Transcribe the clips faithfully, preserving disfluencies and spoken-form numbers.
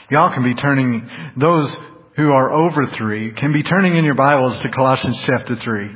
Y'all can be turning, those who are over three, can be turning in your Bibles to Colossians chapter three.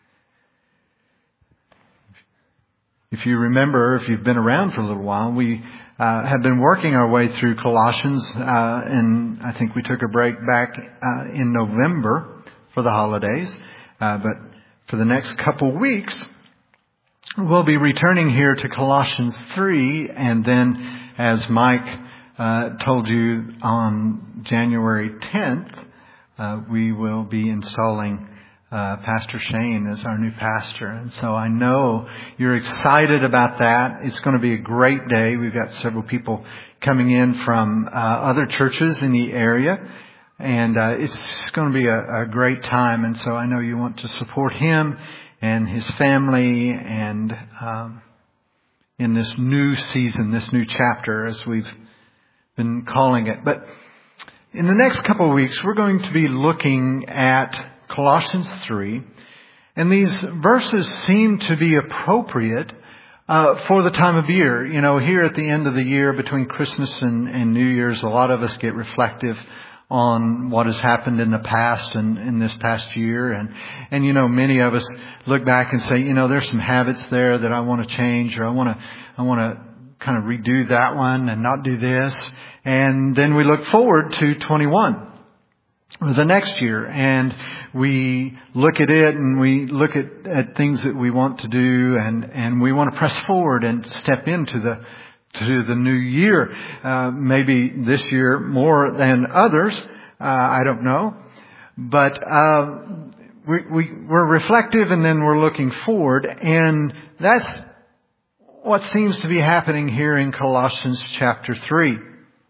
If you remember, if you've been around for a little while, we uh, have been working our way through Colossians, uh, and I think we took a break back uh, in November for the holidays. Uh, but for the next couple weeks, we'll be returning here to Colossians three, and then as Mike uh, told you on January tenth, uh, we will be installing uh, Pastor Shane as our new pastor. And so I know you're excited about that. It's going to be a great day. We've got several people coming in from uh, other churches in the area. And uh, it's going to be a, a great time. And so I know you want to support him and his family and um, in this new season, this new chapter, as we've been calling it. But in the next couple of weeks, we're going to be looking at Colossians three. And these verses seem to be appropriate uh, for the time of year. You know, here at the end of the year, between Christmas and, and New Year's, a lot of us get reflective on what has happened in the past and in this past year. And, and, you know, many of us look back and say, you know, there's some habits there that I want to change, or I want to, I want to kind of redo that one and not do this. And then we look forward to twenty-one, the next year, and we look at it and we look at, at things that we want to do, and, and we want to press forward and step into the to the new year. Uh, maybe this year more than others. Uh, I don't know. But uh, we, we, we're reflective, and then we're looking forward. And that's what seems to be happening here in Colossians chapter three.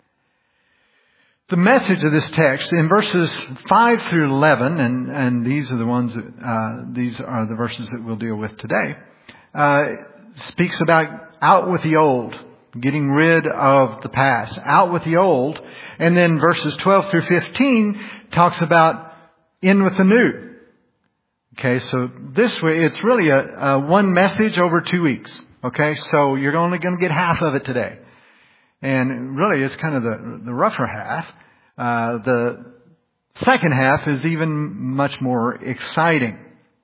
The message of this text in verses five through eleven, and, and these are the ones that, uh, these are the verses that we'll deal with today, uh, speaks about out with the old. Getting rid of the past. Out with the old. And then verses twelve through fifteen talks about in with the new. Okay, so this way it's really a, a one message over two weeks. Okay, so you're only going to get half of it today. And really it's kind of the, the rougher half. Uh, the second half is even much more exciting.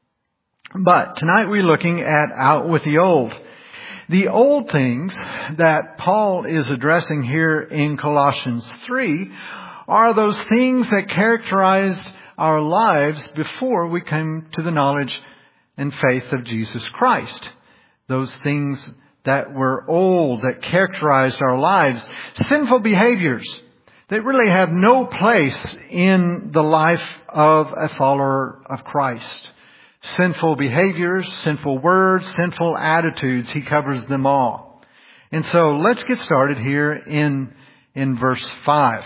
But tonight we're looking at out with the old. The old things that Paul is addressing here in Colossians three are those things that characterized our lives before we came to the knowledge and faith of Jesus Christ. Those things that were old, that characterized our lives. Sinful behaviors that really have no place in the life of a follower of Christ. Sinful behaviors, sinful words, sinful attitudes. He covers them all. And so let's get started here in, in verse five.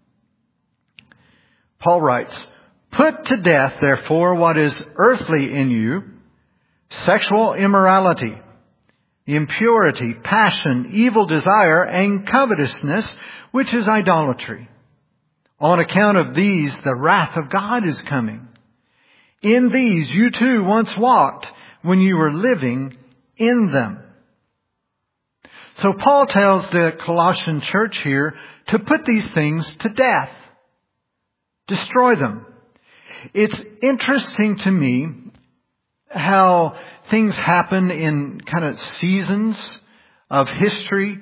Paul writes, "Put to death, therefore, what is earthly in you, sexual immorality, impurity, passion, evil desire, and covetousness, which is idolatry. On account of these, the wrath of God is coming. In these you too once walked when you were living in them." So Paul tells the Colossian church here to put these things to death. Destroy them. It's interesting to me how things happen in kind of seasons of history.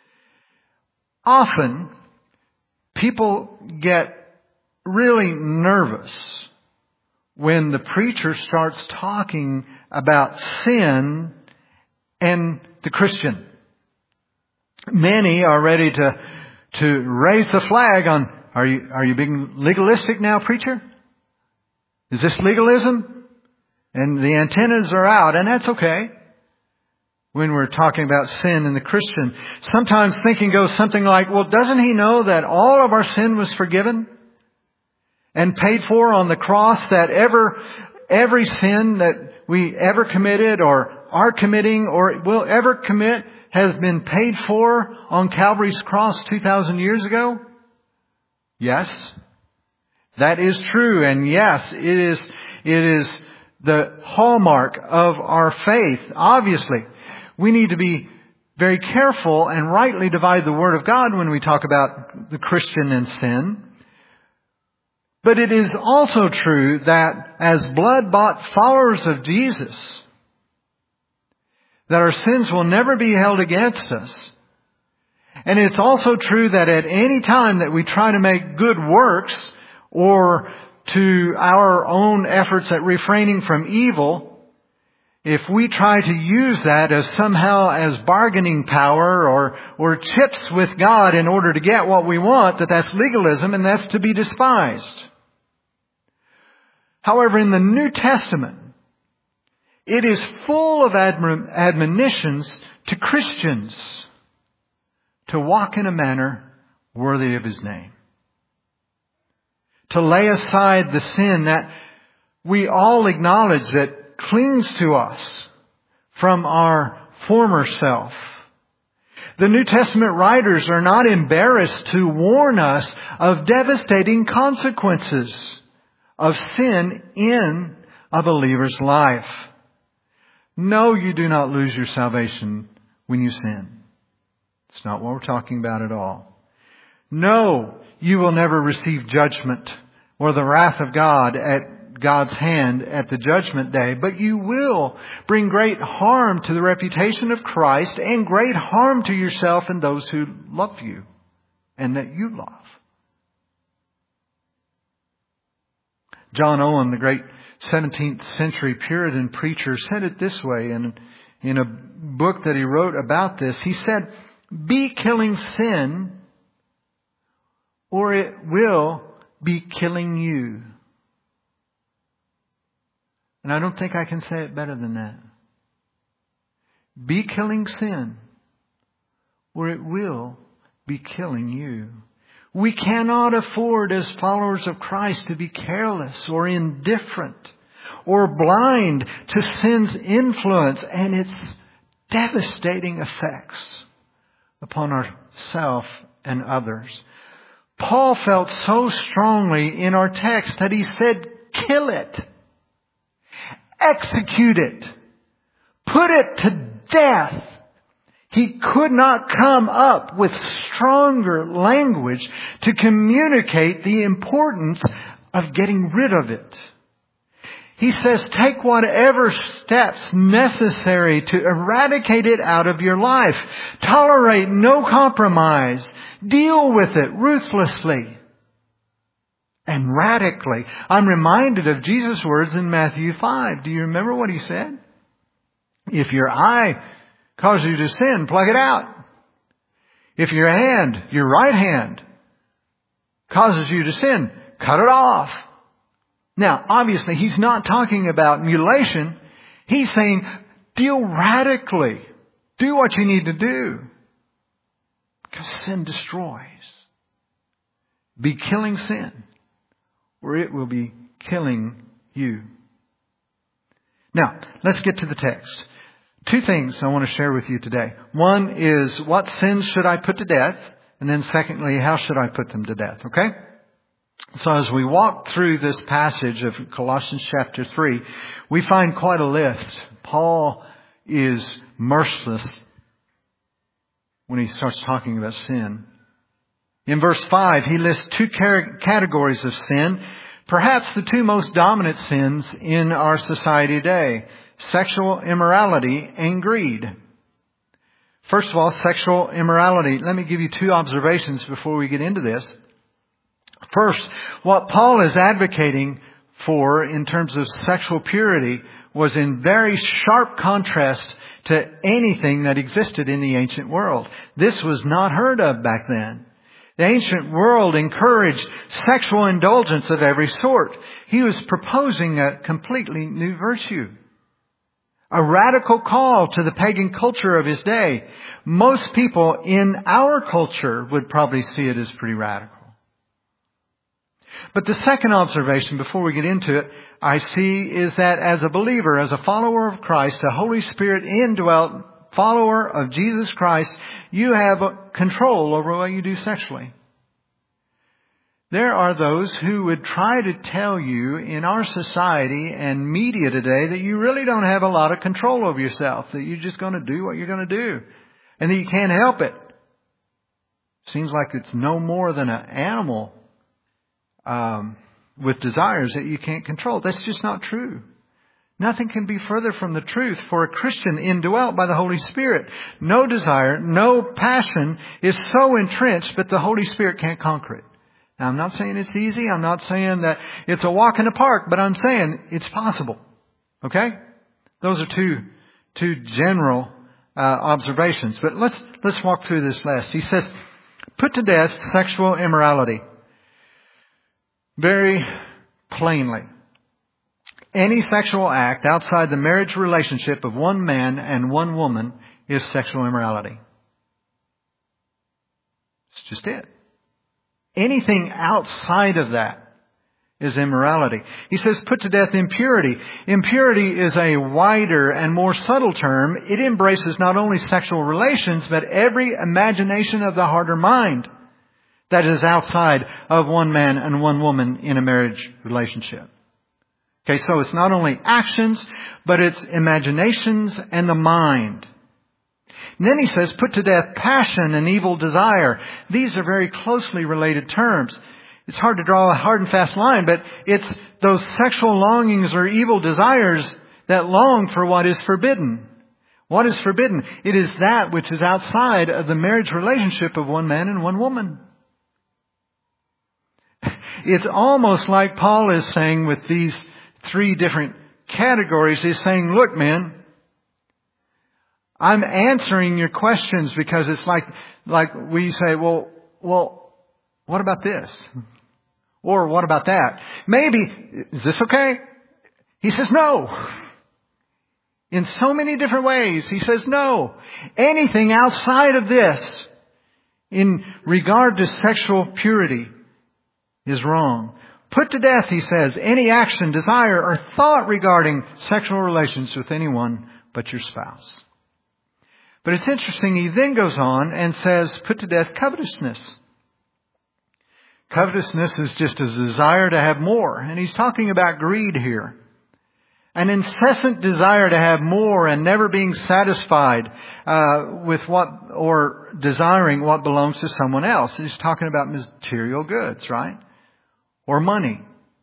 Often people get really nervous when the preacher starts talking about sin and the Christian. Many are ready to to raise the flag on, are you are you being legalistic now, preacher? Is this legalism? And the antennas are out, and that's okay. When we're talking about sin and the Christian, sometimes thinking goes something like, well, doesn't he know that all of our sin was forgiven and paid for on the cross, that ever, every sin that we ever committed or are committing or will ever commit has been paid for on Calvary's cross two thousand years ago? Yes, that is true. And yes, it is, it is the hallmark of our faith. Obviously, we need to be very careful and rightly divide the Word of God when we talk about the Christian and sin. But it is also true that as blood-bought followers of Jesus, that our sins will never be held against us. And it's also true that at any time that we try to make good works or to our own efforts at refraining from evil, if we try to use that as somehow as bargaining power or, or chips with God in order to get what we want, that that's legalism and that's to be despised. However, in the New Testament, it is full of admon- admonitions to Christians to walk in a manner worthy of His name. To lay aside the sin that we all acknowledge that clings to us from our former self. The New Testament writers are not embarrassed to warn us of devastating consequences of sin in a believer's life. No, you do not lose your salvation when you sin. It's not what we're talking about at all. No, you will never receive judgment or the wrath of God at God's hand at the judgment day, but you will bring great harm to the reputation of Christ and great harm to yourself and those who love you and that you love. John Owen, the great seventeenth century Puritan preacher, said it this way in, in a book that he wrote about this. He said, "Be killing sin, or it will be killing you." And I don't think I can say it better than that. Be killing sin, or it will be killing you. We cannot afford as followers of Christ to be careless or indifferent or blind to sin's influence and its devastating effects upon ourselves and others. Paul felt so strongly in our text that he said, kill it. Execute it. Put it to death. He could not come up with stronger language to communicate the importance of getting rid of it. He says, take whatever steps necessary to eradicate it out of your life. Tolerate no compromise. Deal with it ruthlessly and radically. I'm reminded of Jesus' words in Matthew five. Do you remember what He said? If your eye causes you to sin, pluck it out. If your hand, your right hand, causes you to sin, cut it off. Now, obviously, He's not talking about mutilation. He's saying, deal radically. Do what you need to do. Because sin destroys. Be killing sin, or it will be killing you. Now, let's get to the text. Two things I want to share with you today. One is, what sins should I put to death? And then secondly, how should I put them to death? Okay? So as we walk through this passage of Colossians chapter three, we find quite a list. Paul is merciless when he starts talking about sin. In verse five, he lists two categories of sin, perhaps the two most dominant sins in our society today: sexual immorality and greed. First of all, sexual immorality. Let me give you two observations before we get into this. First, what Paul is advocating for in terms of sexual purity was in very sharp contrast to anything that existed in the ancient world. This was not heard of back then. The ancient world encouraged sexual indulgence of every sort. He was proposing a completely new virtue. A radical call to the pagan culture of his day. Most people in our culture would probably see it as pretty radical. But the second observation, before we get into it, I see is that as a believer, as a follower of Christ, a Holy Spirit indwelt follower of Jesus Christ, you have control over what you do sexually. There are those who would try to tell you in our society and media today that you really don't have a lot of control over yourself, that you're just going to do what you're going to do. and that you can't help it. Seems like it's no more than an animal um, with desires that you can't control. That's just not true. Nothing can be further from the truth for a Christian indwelt by the Holy Spirit. No desire, no passion is so entrenched that the Holy Spirit can't conquer it. Now, I'm not saying it's easy. I'm not saying that it's a walk in the park, but I'm saying it's possible. Okay? Those are two, two general uh, observations. But let's, let's walk through this list. He says, put to death sexual immorality. Very plainly. Any sexual act outside the marriage relationship of one man and one woman is sexual immorality. It's just it. Anything outside of that is immorality. He says, put to death impurity. Impurity is a wider and more subtle term. It embraces not only sexual relations, but every imagination of the heart or mind that is outside of one man and one woman in a marriage relationship. Okay, so it's not only actions, but it's imaginations and the mind. And then he says, put to death passion and evil desire. These are very closely related terms. It's hard to draw a hard and fast line, but it's those sexual longings or evil desires that long for what is forbidden. What is forbidden? It is that which is outside of the marriage relationship of one man and one woman. It's almost like Paul is saying with these three different categories. He's saying, look, man, I'm answering your questions because it's like, like we say, well, well, what about this? Or what about that? Maybe, is this okay? He says no. In so many different ways, he says no. Anything outside of this in regard to sexual purity is wrong. Put to death, he says, any action, desire, or thought regarding sexual relations with anyone but your spouse. But it's interesting, he then goes on and says, put to death covetousness. Covetousness is just a desire to have more. And he's talking about greed here. An incessant desire to have more and never being satisfied uh, with what, or desiring what belongs to someone else. He's talking about material goods, right? Or money.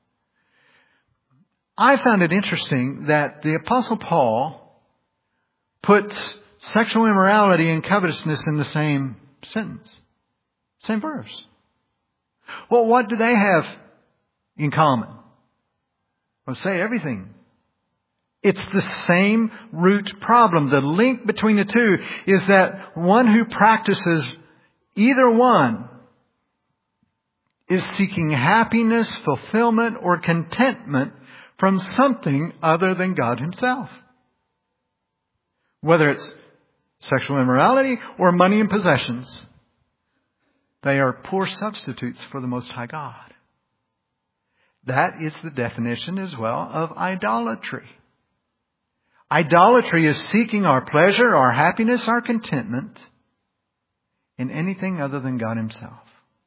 I found it interesting that the Apostle Paul puts sexual immorality and covetousness in the same sentence. Same verse. Well, what do they have in common? Well, say everything. It's the same root problem. The link between the two is that one who practices either one is seeking happiness, fulfillment, or contentment from something other than God Himself. Whether it's sexual immorality or money and possessions, they are poor substitutes for the Most High God. That is the definition as well of idolatry. Idolatry is seeking our pleasure, our happiness, our contentment in anything other than God Himself.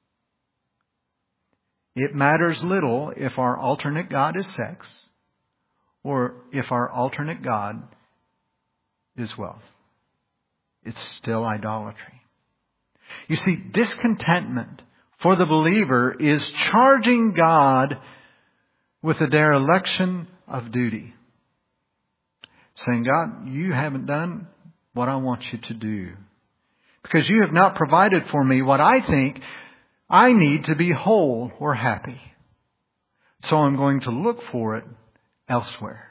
It matters little if our alternate God is sex or if our alternate God is wealth. It's still idolatry. You see, discontentment for the believer is charging God with a dereliction of duty. Saying, God, you haven't done what I want you to do. Because you have not provided for me what I think I need to be whole or happy. So I'm going to look for it elsewhere.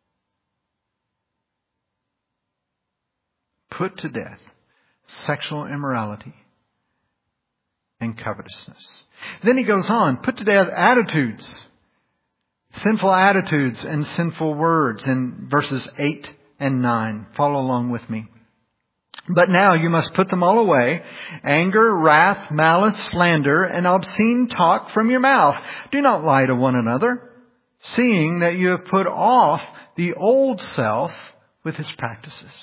Put to death sexual immorality and covetousness. Then he goes on, put to death attitudes. Sinful attitudes and sinful words in verses eight and nine. Follow along with me. But now you must put them all away. Anger, wrath, malice, slander, and obscene talk from your mouth. Do not lie to one another, seeing that you have put off the old self with its practices.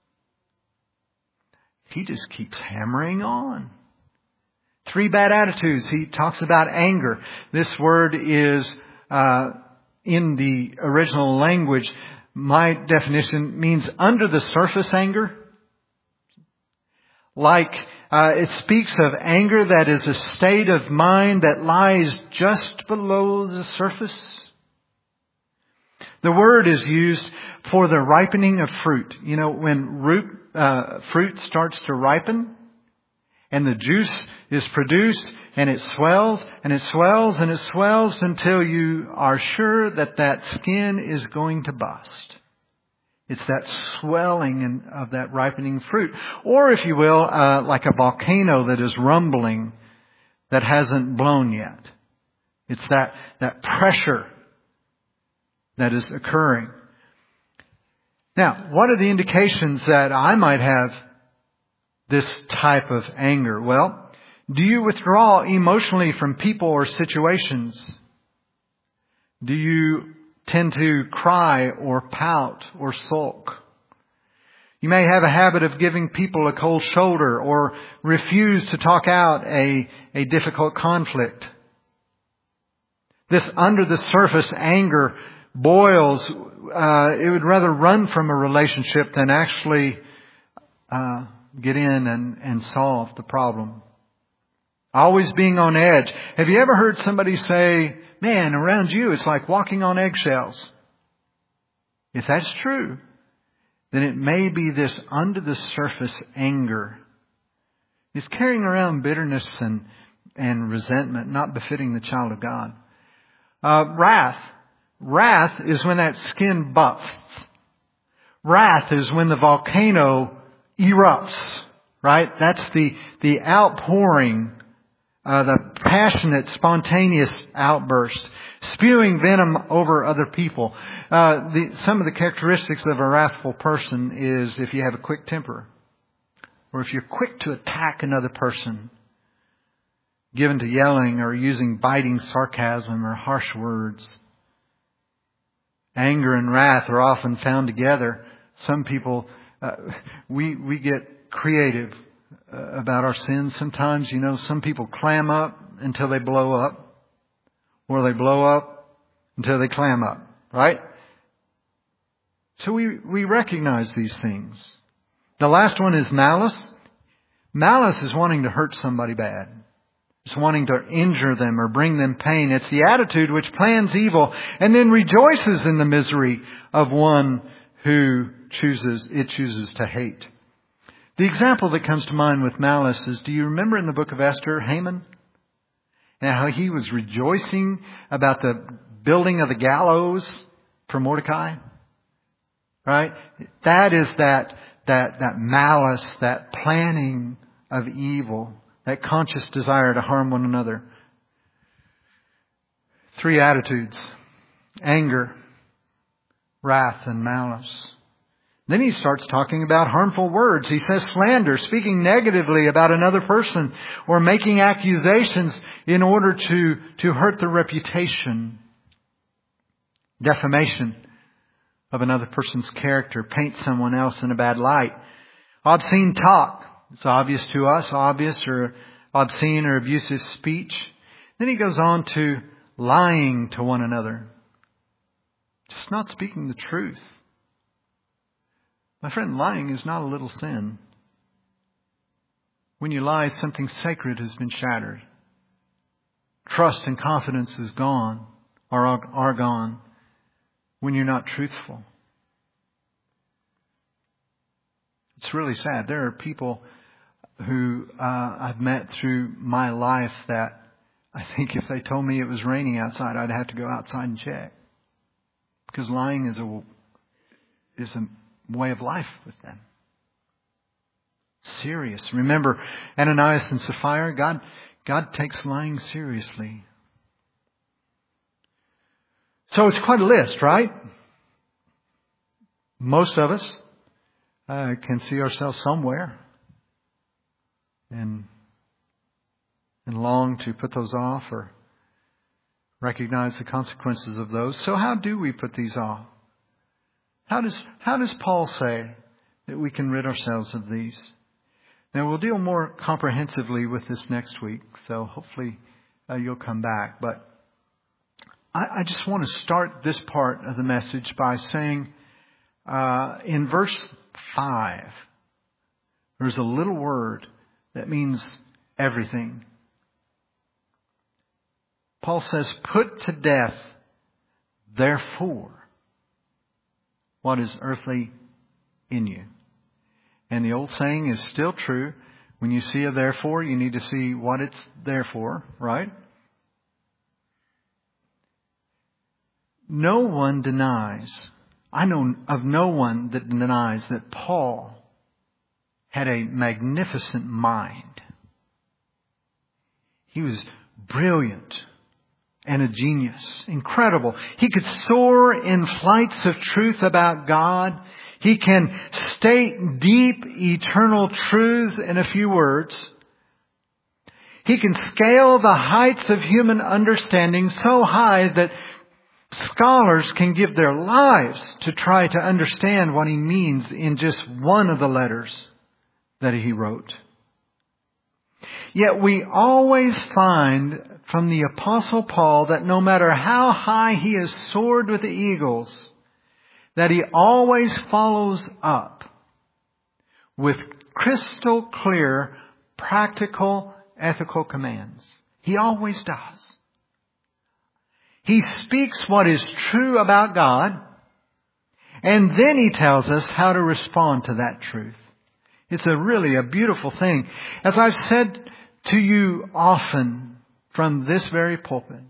He just keeps hammering on. Three bad attitudes. He talks about anger. This word is Uh, in the original language, my definition means under the surface anger. Like uh, it speaks of anger that is a state of mind that lies just below the surface. The word is used for the ripening of fruit. You know, when root, uh, fruit starts to ripen and the juice is produced and it swells and it swells and it swells until you are sure that that skin is going to bust. It's that swelling in, of that ripening fruit. Or, if you will, uh, like a volcano that is rumbling that hasn't blown yet. It's that, that pressure that is occurring. Now, what are the indications that I might have this type of anger? Well, do you withdraw emotionally from people or situations? Do you tend to cry or pout or sulk? You may have a habit of giving people a cold shoulder or refuse to talk out a, a difficult conflict. This under the surface anger boils. Uh, it would rather run from a relationship than actually uh, get in and, and solve the problem. Always being on edge. Have you ever heard somebody say, man, around you it's like walking on eggshells? If that's true, then it may be this under the surface anger. He's carrying around bitterness and, and resentment, not befitting the child of God. Uh, wrath. Wrath is when that skin busts. Wrath is when the volcano erupts, right? That's the, the outpouring, uh, the passionate, spontaneous outburst, spewing venom over other people. Uh, the, some of the characteristics of a wrathful person is if you have a quick temper, or if you're quick to attack another person, given to yelling or using biting sarcasm or harsh words. Anger and wrath are often found together. Some people, uh, we we get creative uh, about our sins sometimes. You know, some people clam up until they blow up, or they blow up until they clam up, right? So we, we recognize these things. The last one is malice. Malice is wanting to hurt somebody bad. It's wanting to injure them or bring them pain. It's the attitude which plans evil and then rejoices in the misery of one who chooses, it chooses to hate. The example that comes to mind with malice is, do you remember in the book of Esther, Haman? And how he was rejoicing about the building of the gallows for Mordecai? Right? That is that, that, that malice, that planning of evil. That conscious desire to harm one another. Three attitudes. Anger, wrath, and malice. Then he starts talking about harmful words. He says slander, speaking negatively about another person, or making accusations in order to, to hurt the reputation. Defamation of another person's character, paint someone else in a bad light. Obscene talk. It's obvious to us, obvious or obscene or abusive speech. Then he goes on to lying to one another. Just not speaking the truth. My friend, lying is not a little sin. When you lie, something sacred has been shattered. Trust and confidence is gone, or are gone, when you're not truthful. It's really sad. There are people who uh, I've met through my life that I think if they told me it was raining outside, I'd have to go outside and check. Because lying is a is a way of life with them. Serious. Remember Ananias and Sapphira? God, God takes lying seriously. So it's quite a list, right? Most of us uh, can see ourselves somewhere. And, and long to put those off or recognize the consequences of those. So how do we put these off? How does, how does Paul say that we can rid ourselves of these? Now we'll deal more comprehensively with this next week, so hopefully uh, you'll come back. But I, I just want to start this part of the message by saying uh, in verse five, There's a little word that means everything. Paul says, put to death, therefore, what is earthly in you. And the old saying is still true. When you see a therefore, you need to see what it's there for, right? No one denies, I know of no one that denies that Paul had a magnificent mind. He was brilliant and a genius. Incredible. He could soar in flights of truth about God. He can state deep, eternal truths in a few words. He can scale the heights of human understanding so high that scholars can give their lives to try to understand what he means in just one of the letters that he wrote. Yet we always find from the Apostle Paul that no matter how high he has soared with the eagles, that he always follows up with crystal clear, practical, ethical commands. He always does. He speaks what is true about God, and then he tells us how to respond to that truth. It's a really a beautiful thing. As I've said to you often from this very pulpit,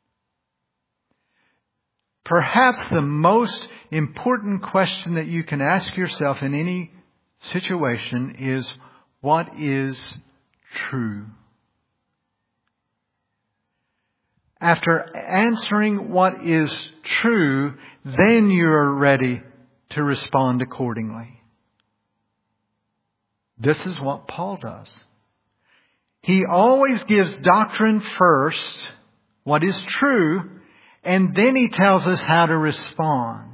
perhaps the most important question that you can ask yourself in any situation is, what is true? After answering what is true, then you are ready to respond accordingly. This is what Paul does. He always gives doctrine first, what is true, and then he tells us how to respond.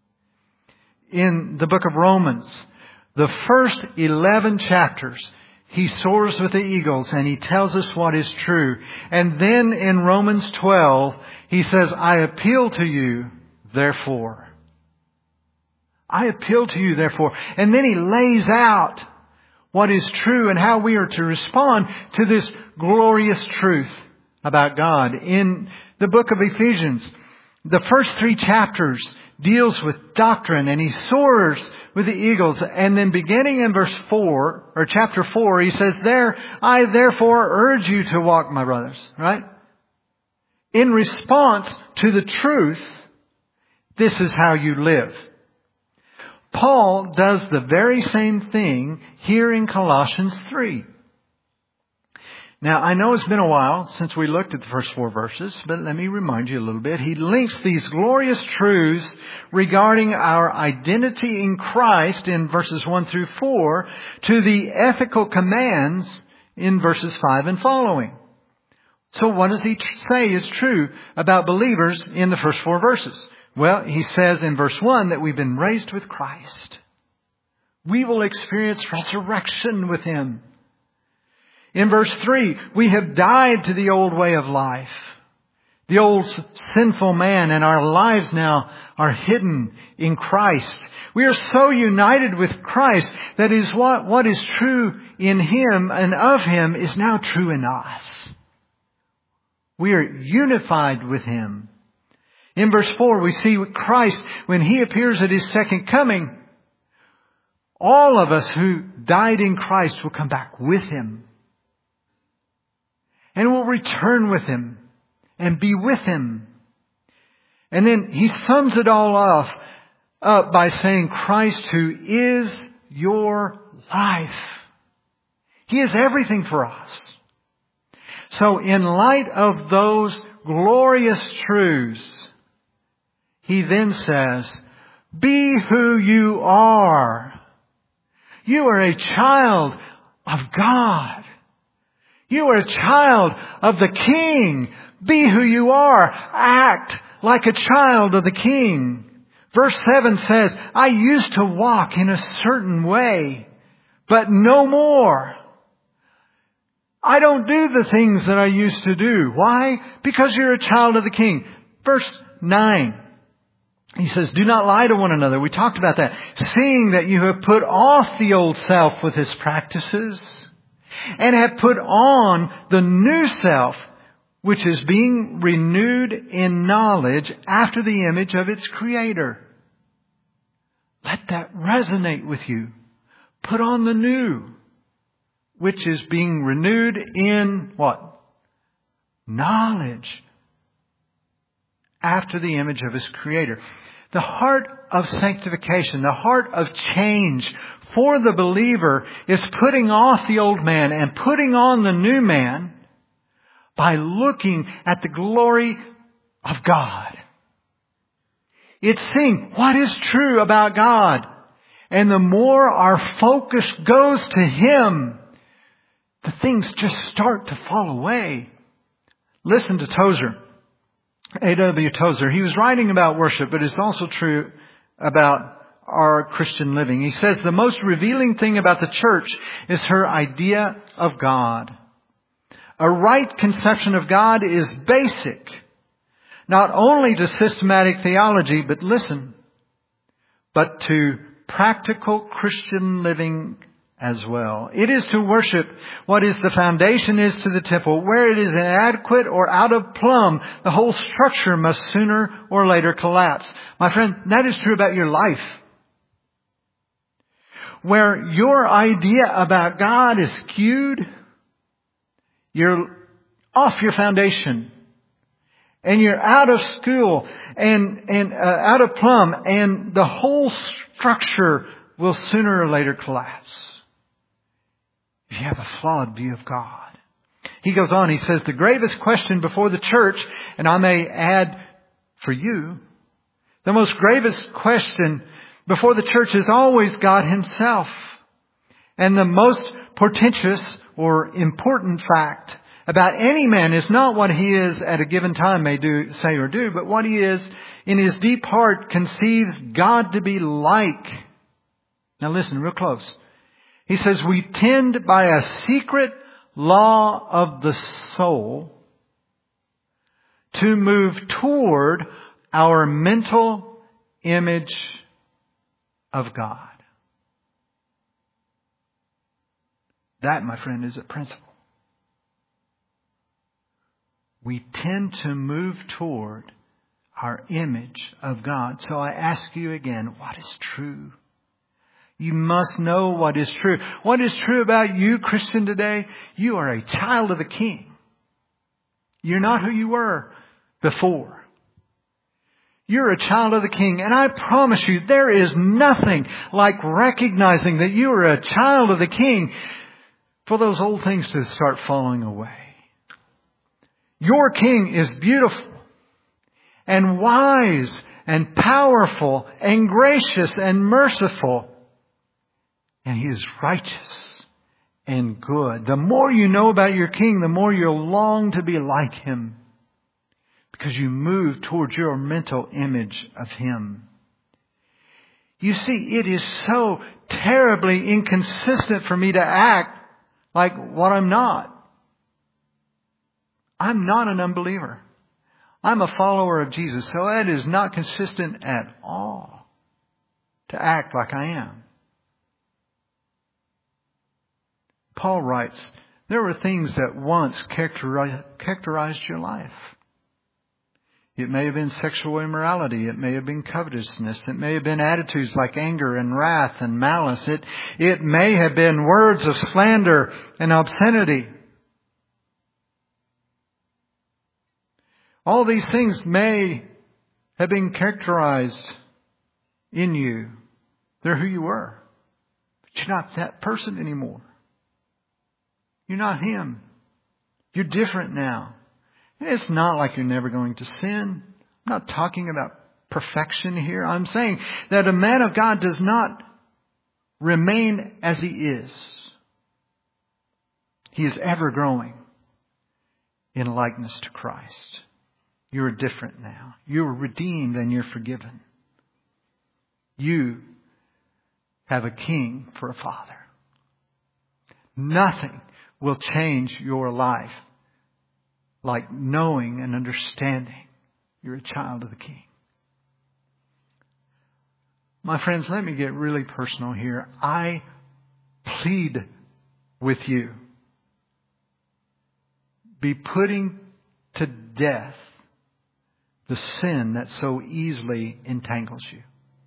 In the book of Romans, the first eleven chapters, he soars with the eagles and he tells us what is true. And then in Romans twelve, he says, I appeal to you, therefore. I appeal to you, therefore. And then he lays out what is true and how we are to respond to this glorious truth about God. In the book of Ephesians, the first three chapters deals with doctrine, and he soars with the eagles. And then beginning in verse four, or chapter four, he says, There, I therefore urge you to walk, my brothers. Right? In response to the truth, this is how you live. Paul does the very same thing here in Colossians three. Now, I know it's been a while since we looked at the first four verses, but let me remind you a little bit. He links these glorious truths regarding our identity in Christ in verses one through four to the ethical commands in verses five and following. So what does he say is true about believers in the first four verses? Well, he says in verse one that we've been raised with Christ. We will experience resurrection with Him. In verse three, we have died to the old way of life. The old sinful man, and our lives now are hidden in Christ. We are so united with Christ that is what, what is true in Him and of Him is now true in us. We are unified with Him. In verse four, we see with Christ, when He appears at His second coming, all of us who died in Christ will come back with Him. And will return with Him and be with Him. And then he sums it all off up by saying, Christ who is your life. He is everything for us. So in light of those glorious truths, he then says, be who you are. You are a child of God. You are a child of the King. Be who you are. Act like a child of the King. Verse seven says, I used to walk in a certain way, but no more. I don't do the things that I used to do. Why? Because you're a child of the King. Verse nine. He says, do not lie to one another. We talked about that. Seeing that you have put off the old self with its practices and have put on the new self, which is being renewed in knowledge after the image of its Creator. Let that resonate with you. Put on the new, which is being renewed in what? Knowledge. After the image of His Creator. The heart of sanctification, the heart of change for the believer is putting off the old man and putting on the new man by looking at the glory of God. It's seeing what is true about God. And the more our focus goes to Him, the things just start to fall away. Listen to Tozer. A W Tozer. He was writing about worship, but it's also true about our Christian living. He says the most revealing thing about the church is her idea of God. A right conception of God is basic, not only to systematic theology, but listen, but to practical Christian living as well. It is to worship what is the foundation is to the temple. Where it is inadequate or out of plumb, the whole structure must sooner or later collapse. My friend, that is true about your life. Where your idea about God is skewed, you're off your foundation. And you're out of school and, and uh, out of plumb, and the whole structure will sooner or later collapse. If you have a flawed view of God. He goes on, he says, the gravest question before the church, and I may add for you, the most gravest question before the church is always God Himself. And the most portentous or important fact about any man is not what he is at a given time may do, say or do, but what he is in his deep heart conceives God to be like. Now listen real close. He says, we tend by a secret law of the soul to move toward our mental image of God. That, my friend, is a principle. We tend to move toward our image of God. So I ask you again, what is true? You must know what is true. What is true about you, Christian, today? You are a child of the King. You're not who you were before. You're a child of the King. And I promise you, there is nothing like recognizing that you are a child of the King for those old things to start falling away. Your King is beautiful and wise and powerful and gracious and merciful. And He is righteous and good. The more you know about your King, the more you'll long to be like Him. Because you move towards your mental image of Him. You see, it is so terribly inconsistent for me to act like what I'm not. I'm not an unbeliever. I'm a follower of Jesus. So that is not consistent at all to act like I am. Paul writes, there were things that once characterized your life. It may have been sexual immorality. It may have been covetousness. It may have been attitudes like anger and wrath and malice. It, it may have been words of slander and obscenity. All these things may have been characterized in you. They're who you were. But you're not that person anymore. You're not him. You're different now. It's not like you're never going to sin. I'm not talking about perfection here. I'm saying that a man of God does not remain as he is. He is ever growing in likeness to Christ. You're different now. You're redeemed and you're forgiven. You have a King for a Father. Nothing will change your life like knowing and understanding you're a child of the King. My friends, let me get really personal here. I plead with you. Be putting to death the sin that so easily entangles you.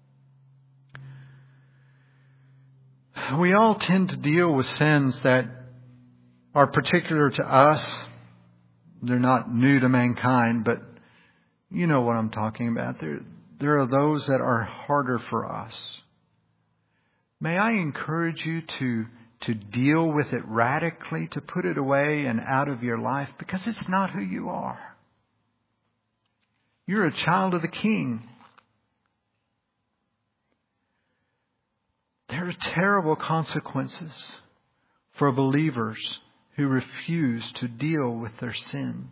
We all tend to deal with sins that are particular to us. They're not new to mankind, but you know what I'm talking about. There, there are those that are harder for us. May I encourage you to, to deal with it radically, to put it away and out of your life, because it's not who you are. You're a child of the King. There are terrible consequences for believers who refuse to deal with their sin.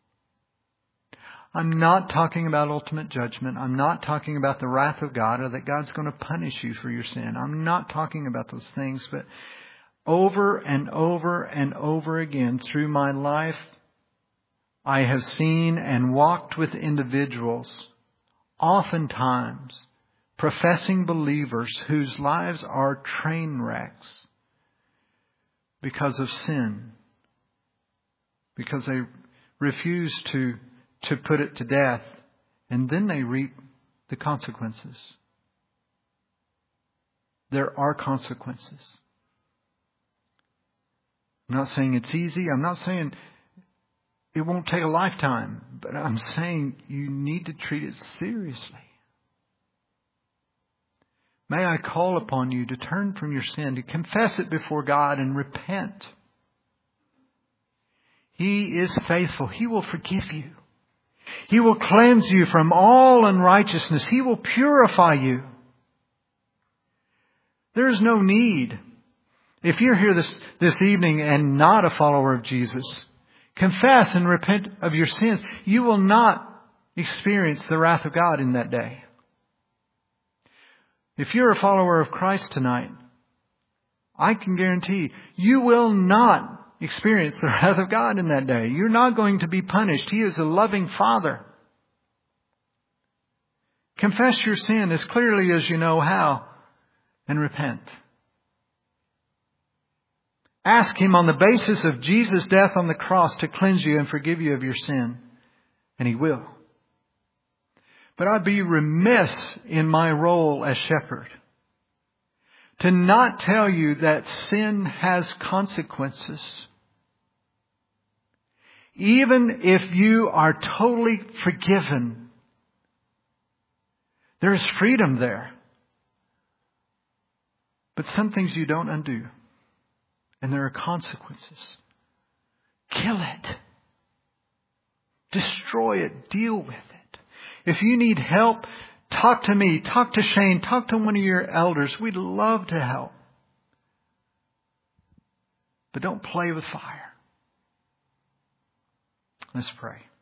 I'm not talking about ultimate judgment. I'm not talking about the wrath of God or that God's going to punish you for your sin. I'm not talking about those things. But over and over and over again through my life, I have seen and walked with individuals, oftentimes professing believers whose lives are train wrecks because of sin, because they refuse to, to put it to death, and then they reap the consequences. There are consequences. I'm not saying it's easy. I'm not saying it won't take a lifetime, but I'm saying you need to treat it seriously. May I call upon you to turn from your sin, to confess it before God and repent. He is faithful. He will forgive you. He will cleanse you from all unrighteousness. He will purify you. There is no need. If you're here this, this evening and not a follower of Jesus, confess and repent of your sins. You will not experience the wrath of God in that day. If you're a follower of Christ tonight, I can guarantee you will not experience the wrath of God in that day. You're not going to be punished. He is a loving Father. Confess your sin as clearly as you know how and repent. Ask Him on the basis of Jesus' death on the cross to cleanse you and forgive you of your sin. And He will. But I'd be remiss in my role as shepherd to not tell you that sin has consequences. Even if you are totally forgiven, there is freedom there. But some things you don't undo. And there are consequences. Kill it. Destroy it. Deal with it. If you need help, talk to me. Talk to Shane. Talk to one of your elders. We'd love to help. But don't play with fire. Let's pray.